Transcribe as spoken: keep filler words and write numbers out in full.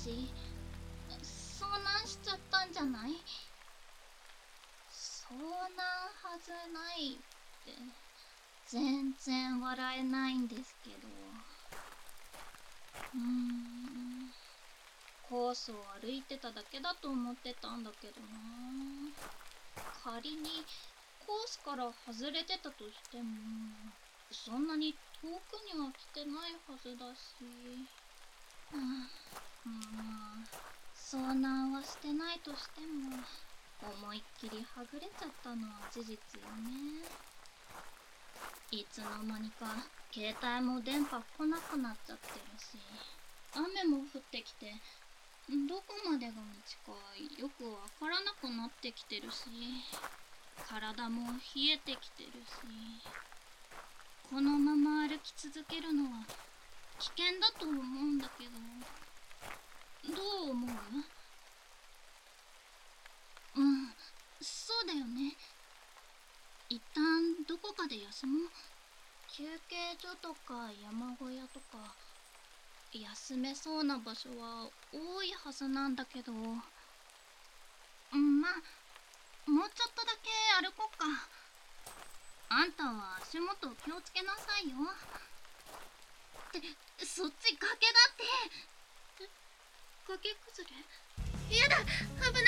私遭難しちゃったんじゃない？遭難はずないって全然笑えないんですけど。うーん、コースを歩いてただけだと思ってたんだけどな。仮にコースから外れてたとしてもそんなに遠くには来てないはずだし。うん、まあ遭難はしてないとしても思いっきりはぐれちゃったのは事実よね。いつの間にか携帯も電波来なくなっちゃってるし、雨も降ってきてどこまでが道かよくわからなくなってきてるし、体も冷えてきてるし、このまま歩き続けるのは危険だと思うんだけど、どう思う？うん、そうだよね。一旦どこかで休もう。休憩所とか山小屋とか休めそうな場所は多いはずなんだけど。うん、まあもうちょっとだけ歩こっか。あんたは足元気をつけなさいよ。ってそっち崖だって。崖崩れ？やだ、危